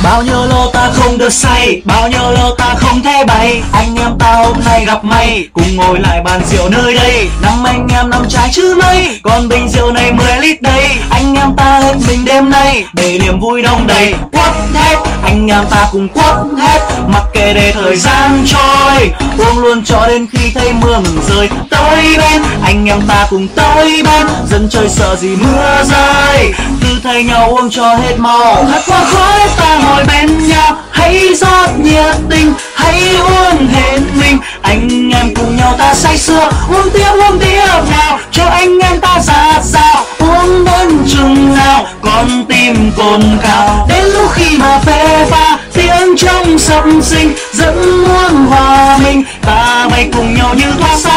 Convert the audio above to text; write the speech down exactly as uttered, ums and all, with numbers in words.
Bao nhiêu lâu ta không được say, bao nhiêu lâu ta không thể bay. Anh em ta hôm nay gặp may, cùng ngồi lại bàn rượu nơi đây. Năm anh em năm trái chứ mấy, còn bình rượu này mười lít đây. Anh em ta hết mình đêm nay, để niềm vui đông đầy. Quất hết, anh em ta cùng quất hết, mặc kệ để thời gian trôi. Uống luôn cho đến khi thấy mưa ngừng rơi. Tới bên, anh em ta cùng tới bên, dân chơi sợ gì mưa rơi. Cứ thay nhau uống cho hết màu, hát qua khói ta ngồi bên nhau. Hãy rót nhiệt tình, hãy uống hết mình. Anh em cùng nhau ta say sưa, uống tiếp uống tiếp nào, cho anh em ta dạt dào. Uống đến chừng nào con tim cồn cào, đến lúc khi mà phê pha tiếng trong sập sinh, dẫn muôn hòa mình. Ta bay cùng nhau như thoa xa